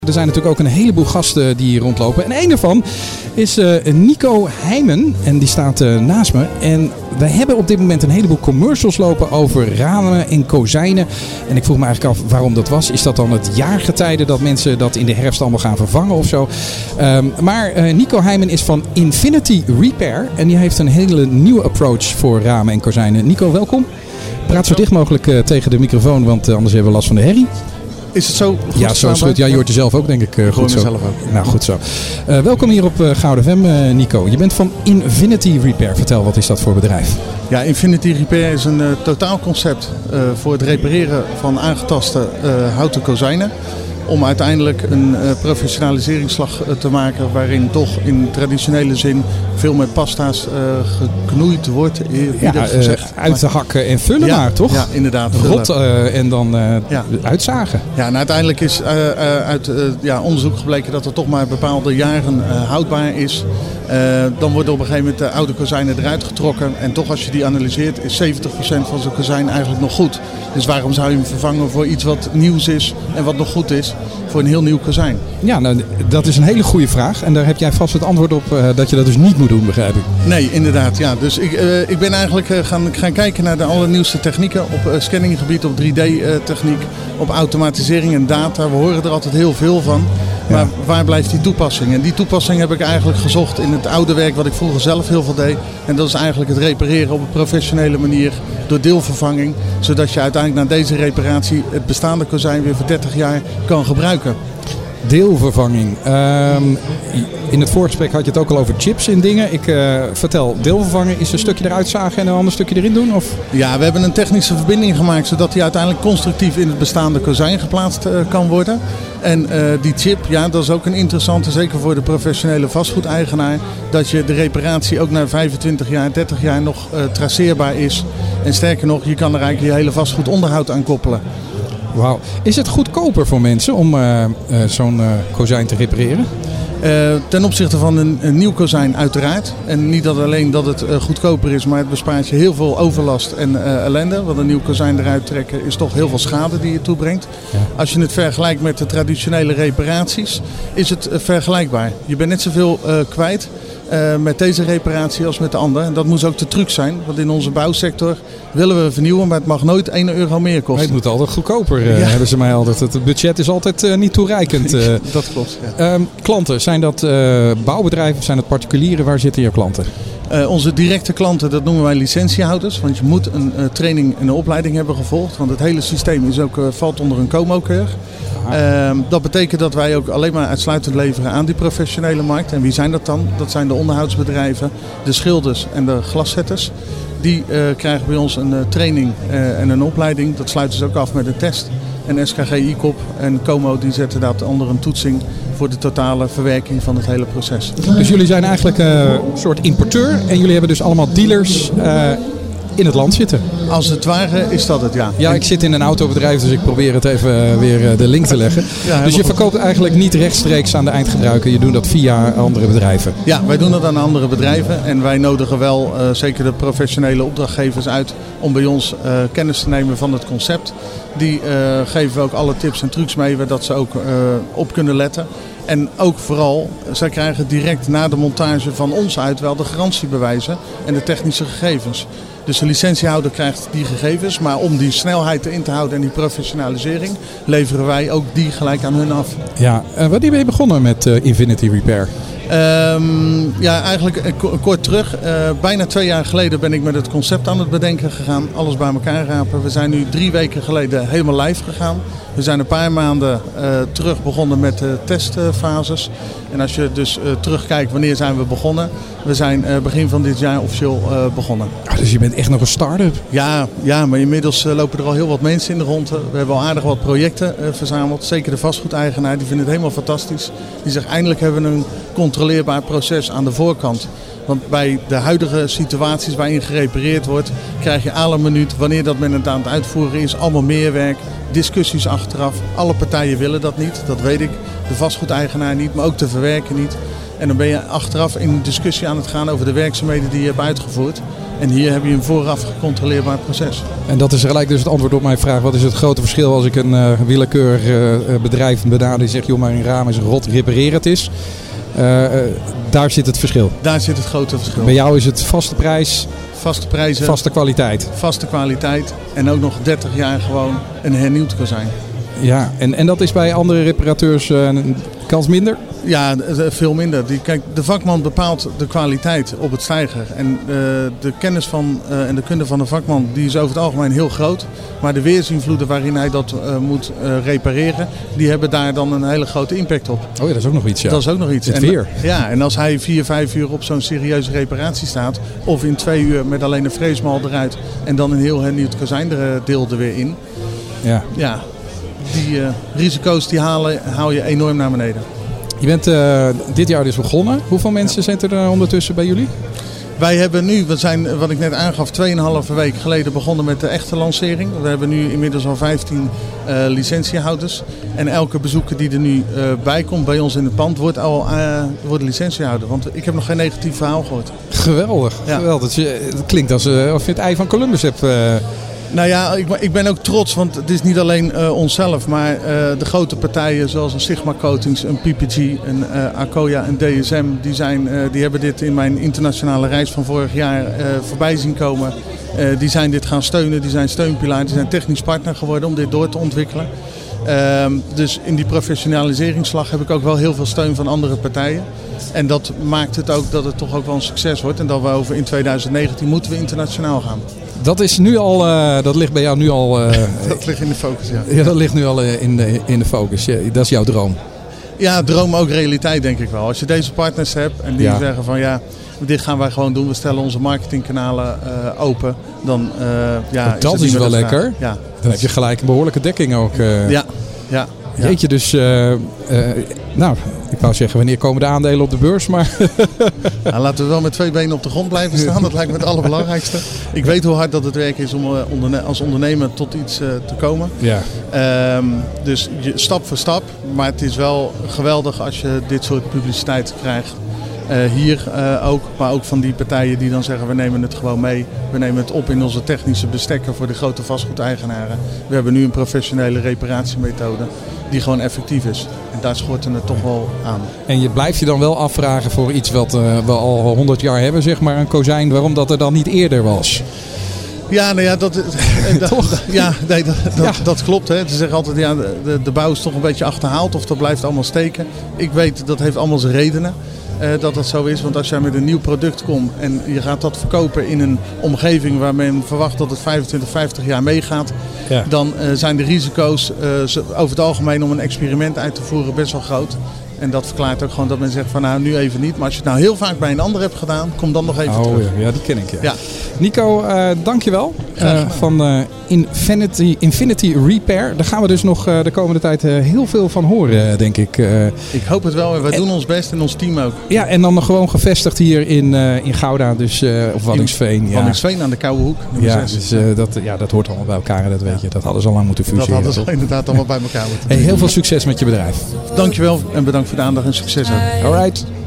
Er zijn natuurlijk ook een heleboel gasten die hier rondlopen. En een daarvan is Nico Heijmen. En die staat naast me. En wij hebben op dit moment een heleboel commercials lopen over ramen en kozijnen. En ik vroeg me eigenlijk af waarom dat was. Is dat dan het jaargetijde dat mensen dat in de herfst allemaal gaan vervangen of zo? Maar Nico Heijmen is van Infinity Repair. En die heeft een hele nieuwe approach voor ramen en kozijnen. Nico, welkom. Praat zo dicht mogelijk tegen de microfoon, want anders hebben we last van de herrie. Is het zo goed? Ja, zo is goed. Ja, je hoort jezelf ook, denk ik. Goed zo. Mezelf ook. Nou, goed zo. Welkom hier op Gouden FM, Nico. Je bent van Infinity Repair. Vertel, wat is dat voor bedrijf? Ja, Infinity Repair is een totaalconcept voor het repareren van aangetaste houten kozijnen. Om uiteindelijk een professionaliseringsslag te maken waarin toch in traditionele zin veel met pasta's geknoeid wordt. Uit te hakken en vullen maar, toch? Ja, inderdaad. Rot en dan uitzagen. Ja, en uiteindelijk is uit onderzoek gebleken dat er toch maar bepaalde jaren houdbaar is. Dan worden op een gegeven moment de oude kozijnen eruit getrokken. En toch als je die analyseert is 70% van zo'n kozijn eigenlijk nog goed. Dus waarom zou je hem vervangen voor iets wat nieuws is en wat nog goed is voor een heel nieuw kozijn? Ja, nou, dat is een hele goede vraag. En daar heb jij vast het antwoord op dat je dat dus niet moet doen, begrijp ik. Nee, inderdaad. Ja. Dus ik ben eigenlijk gaan kijken naar de allernieuwste technieken op scanninggebied, op 3D-techniek, op automatisering en data. We horen er altijd heel veel van. Maar waar blijft die toepassing? En die toepassing heb ik eigenlijk gezocht in het oude werk wat ik vroeger zelf heel veel deed. En dat is eigenlijk het repareren op een professionele manier door deelvervanging. Zodat je uiteindelijk na deze reparatie het bestaande kozijn weer voor 30 jaar kan gebruiken. Deelvervanging. In het voorgesprek had je het ook al over chips en dingen. Ik vertel, deelvervangen is een stukje eruit zagen en een ander stukje erin doen? Of? Ja, we hebben een technische verbinding gemaakt zodat die uiteindelijk constructief in het bestaande kozijn geplaatst kan worden. En die chip, ja, dat is ook een interessante, zeker voor de professionele vastgoedeigenaar, dat je de reparatie ook na 25 jaar, 30 jaar nog traceerbaar is. En sterker nog, je kan er eigenlijk je hele vastgoedonderhoud aan koppelen. Wauw. Is het goedkoper voor mensen om zo'n kozijn te repareren? Ten opzichte van een nieuw kozijn uiteraard. En niet alleen dat het goedkoper is, maar het bespaart je heel veel overlast en ellende. Want een nieuw kozijn eruit trekken is toch heel veel schade die je toebrengt. Ja. Als je het vergelijkt met de traditionele reparaties, is het vergelijkbaar. Je bent net zoveel kwijt met deze reparatie als met de andere. En dat moet ook de truc zijn, want in onze bouwsector willen we vernieuwen, maar het mag nooit €1 meer kosten. Het moet altijd goedkoper, hebben ze mij altijd. Het budget is altijd niet toereikend. Dat klopt, ja. Klanten, zijn dat bouwbedrijven, zijn dat particulieren? Waar zitten je klanten? Onze directe klanten, dat noemen wij licentiehouders. Want je moet een training en een opleiding hebben gevolgd. Want het hele systeem is ook, valt onder een COMO-keur. Dat betekent dat wij ook alleen maar uitsluitend leveren aan die professionele markt. En wie zijn dat dan? Dat zijn de onderhoudsbedrijven, de schilders en de glaszetters. Die krijgen bij ons een training en een opleiding. Dat sluiten ze ook af met een test. En SKG ICOP en COMO die zetten dat onder een toetsing voor de totale verwerking van het hele proces. Dus jullie zijn eigenlijk een soort importeur en jullie hebben dus allemaal dealers in het land zitten? Als het ware is dat het, ja. Ja, ik zit in een autobedrijf, dus ik probeer het even weer de link te leggen. Ja, dus je verkoopt eigenlijk niet rechtstreeks aan de eindgebruiker, je doet dat via andere bedrijven? Ja, wij doen dat aan andere bedrijven en wij nodigen wel zeker de professionele opdrachtgevers uit om bij ons kennis te nemen van het concept. Die geven we ook alle tips en trucs mee, dat ze ook op kunnen letten. En ook vooral, zij krijgen direct na de montage van ons uit wel de garantiebewijzen en de technische gegevens. Dus de licentiehouder krijgt die gegevens, maar om die snelheid in te houden en die professionalisering leveren wij ook die gelijk aan hun af. Ja, wanneer ben je begonnen met Infinity Repair? Eigenlijk kort terug. Bijna 2 jaar geleden ben ik met het concept aan het bedenken gegaan. Alles bij elkaar rapen. We zijn nu 3 weken geleden helemaal live gegaan. We zijn een paar maanden terug begonnen met de testfases. En als je dus terugkijkt wanneer zijn we begonnen. We zijn begin van dit jaar officieel begonnen. Dus je bent echt nog een start-up? Ja, maar inmiddels lopen er al heel wat mensen in de ronde. We hebben al aardig wat projecten verzameld. Zeker de vastgoedeigenaar, die vindt het helemaal fantastisch. Die zegt eindelijk hebben we een controleerbaar proces aan de voorkant. Want bij de huidige situaties waarin gerepareerd wordt, krijg je à la minuut, wanneer dat men het aan het uitvoeren is, allemaal meer werk, discussies achteraf. Alle partijen willen dat niet, dat weet ik. De vastgoedeigenaar niet, maar ook de verwerker niet. En dan ben je achteraf in discussie aan het gaan over de werkzaamheden die je hebt uitgevoerd. En hier heb je een vooraf gecontroleerbaar proces. En dat is gelijk dus het antwoord op mijn vraag. Wat is het grote verschil als ik een willekeurig bedrijf benader die zegt, joh, maar een raam is rot, repareer het is. Daar zit het verschil. Daar zit het grote verschil. Bij jou is het vaste prijs, vaste prijzen, vaste kwaliteit. Vaste kwaliteit en ook nog 30 jaar gewoon een hernieuwd kozijn. Ja, en dat is bij andere reparateurs kans minder? Ja, veel minder. Kijk, de vakman bepaalt de kwaliteit op het steiger. En de kennis en de kunde van de vakman die is over het algemeen heel groot. Maar de weersinvloeden waarin hij dat moet repareren, die hebben daar dan een hele grote impact op. Oh ja, dat is ook nog iets. Ja. Dat is ook nog iets. Het weer. Ja, en als hij 4-5 uur op zo'n serieuze reparatie staat, of in 2 uur met alleen een freesmal eruit en dan een heel hernieuwd kozijndeel er weer in. Ja, die risico's die haal je enorm naar beneden. Je bent dit jaar dus begonnen. Hoeveel mensen zijn er ondertussen bij jullie? Wij hebben nu, we zijn wat ik net aangaf, 2,5 week geleden begonnen met de echte lancering. We hebben nu inmiddels al 15 licentiehouders. En elke bezoeker die er nu bij komt bij ons in het pand wordt licentiehouder. Want ik heb nog geen negatief verhaal gehoord. Geweldig, ja. Geweldig. Het klinkt alsof je het ei van Columbus hebt. Nou ja, ik ben ook trots, want het is niet alleen onszelf, maar de grote partijen zoals een Sigma Coatings, een PPG, een Akoya, een DSM, die hebben dit in mijn internationale reis van vorig jaar voorbij zien komen. Die zijn dit gaan steunen, die zijn steunpilaar, die zijn technisch partner geworden om dit door te ontwikkelen. Dus in die professionaliseringsslag heb ik ook wel heel veel steun van andere partijen. En dat maakt het ook dat het toch ook wel een succes wordt en dat we in 2019 moeten we internationaal gaan. Dat is nu al, dat ligt bij jou nu al... dat ligt in de focus, ja. Ja, dat ligt nu al in de focus. Ja, dat is jouw droom. Ja, droom ook realiteit denk ik wel. Als je deze partners hebt en die zeggen van ja, dit gaan wij gewoon doen. We stellen onze marketingkanalen open. Dan dat is wel lekker. Ja. Dan heb je gelijk een behoorlijke dekking ook. Ja. Jeetje, dus nou, ik wou zeggen, wanneer komen de aandelen op de beurs? Maar nou, laten we wel met 2 benen op de grond blijven staan. Dat lijkt me het allerbelangrijkste. Ik weet hoe hard dat het werk is om als ondernemer tot iets te komen. Ja. Dus stap voor stap. Maar het is wel geweldig als je dit soort publiciteit krijgt. Hier ook, maar ook van die partijen die dan zeggen we nemen het gewoon mee. We nemen het op in onze technische bestekken voor de grote vastgoedeigenaren. We hebben nu een professionele reparatiemethode die gewoon effectief is. En daar schorten het toch wel aan. En je blijft je dan wel afvragen voor iets wat we al 100 jaar hebben, zeg maar, een kozijn, waarom dat er dan niet eerder was? Ja, nou ja, dat klopt. Hè. Ze zeggen altijd, ja, de bouw is toch een beetje achterhaald of dat blijft allemaal steken. Ik weet, dat heeft allemaal zijn redenen. Dat zo is, want als jij met een nieuw product komt en je gaat dat verkopen in een omgeving waar men verwacht dat het 25, 50 jaar meegaat, dan zijn de risico's over het algemeen om een experiment uit te voeren best wel groot. En dat verklaart ook gewoon dat men zegt van nou nu even niet. Maar als je het nou heel vaak bij een ander hebt gedaan, kom dan nog even terug. Ja, die ken ik. Ja. Nico, dankjewel. Van Infinity Repair. Daar gaan we dus nog de komende tijd heel veel van horen, denk ik. Ik hoop het wel. En wij doen ons best en ons team ook. Ja, en dan nog gewoon gevestigd hier in Gouda, dus of Waddinxveen. Waddinxveen aan de Koude Hoek. Ja, dus, dat hoort allemaal bij elkaar, dat weet je. Dat hadden ze al lang moeten fuseren. Dat hadden ze inderdaad allemaal bij elkaar moeten. Heel veel succes met je bedrijf. Dankjewel en bedankt voor de aandacht en succes ook. All right.